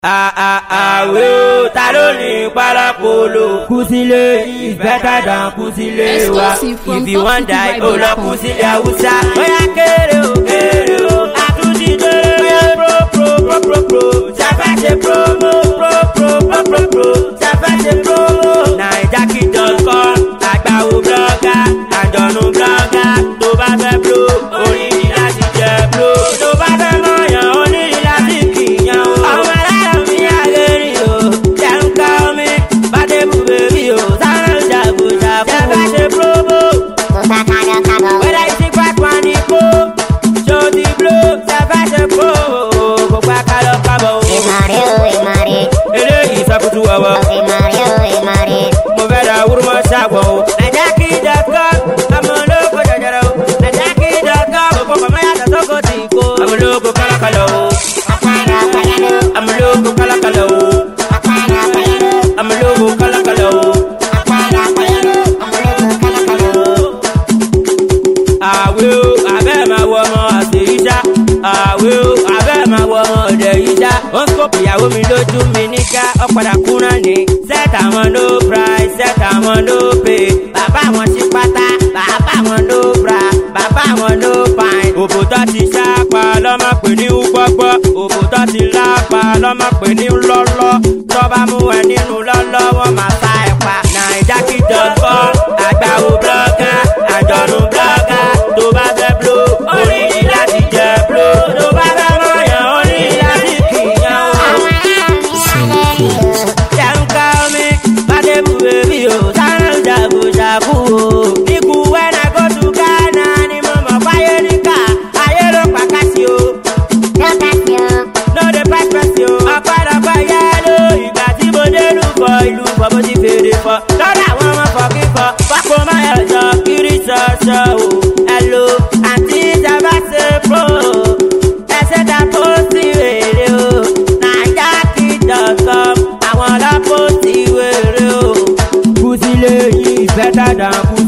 Will Taloni Palapolo Kusile is better than Kusile. If you want die, oh la Kusile Awusa. Oya kere o, atuti dere pro. Safaje promo, safaje promo. Naijaki.com, Agbawo blogger, Andonu blogger. Tó bá fẹ́ blow, orí ni láti jẹ blow. Tó bá fẹ́ mọ̀yàn, ó ní láti kìyàn o. Ọmọ alára mi àgẹ̀rì o, jẹ́ ń ká omi, bàdébù bèbí o. Sáré ṣàkóṣàkó, safaje promo. Whether you think back one equal, show the blow, safaje promo. Kò pa kálọ̀ kábọ̀ o. Eléyìí sọ́kùtù ọwọ́. Mo fẹ́ ra wúrúmọ́ ṣàgbọ̀ o. Naijaki.com, àmọ́ olóko jẹjẹrẹ o. Naijaki.com, òpó pàmò yàtọ̀ sóko tì kó. Àmọ́ olóko kálákálọ̀ o. Àmọ́ olóko kálákálọ̀ o. Àmọ́ olóko kálákálọ̀ o. Àwẹ̀ o, abẹ́ máa wọ ọmọ àṣeyíṣá. Àwẹ̀ o, abẹ́ máa wọ ọmọ ọ̀dẹ̀ yíṣá. Ó ń sọ́pù ìyàwó mi lójú mi níká. Ọ̀padà kúnra ní. Set àwọn no price, set àwọn no pay. Bàbá wọn ṣí pátá, bàbá wọn no bra, bàbá wọn no pine. Òbòtọ́ ti ṣáàpá lọ́mọ pè ní gbọ́gbọ́. Òbòtọ́ ti lápá lọ́mọ pè ní lọ́lọ́. Tọ́ba mú ẹ nínú lọ́lọ́, wọ́n máa sá ẹ pa. Naijaki.com, Agbawo blogger, Andonu blogger. Tó bá fẹ́ blow, orí ni láti jẹ blow. Tó bá fẹ́ mọ̀yàn, orí ni láti kìyàn o. Jẹ́ ń ká omi, bàdébù bèbí o. Sáré ṣàkóṣàkó o. Níkù when I go to Ghana ni mo mọ̀ fáyé níkà. Ayé ló pàkásí o. No dey pass person o. Ọ̀pọ̀lọpọ̀ yẹ́lò ìgbà tí mo dé ìlú fọ mo ti fèrè fọ. Lọ́dọ̀ àwọn ọmọ fọ̀kífọ̀, pápó máa yọ̀jọ̀ kiri ṣọ̀ṣọ̀ o. Hello, àǹtí ìjàmbá ṣe pro. Ẹsẹ̀ ta pósì wèrè o. Naijaki.com, àwọn ọlọ́pọ̀ ti wèrè o. Kusile is better than Kusile.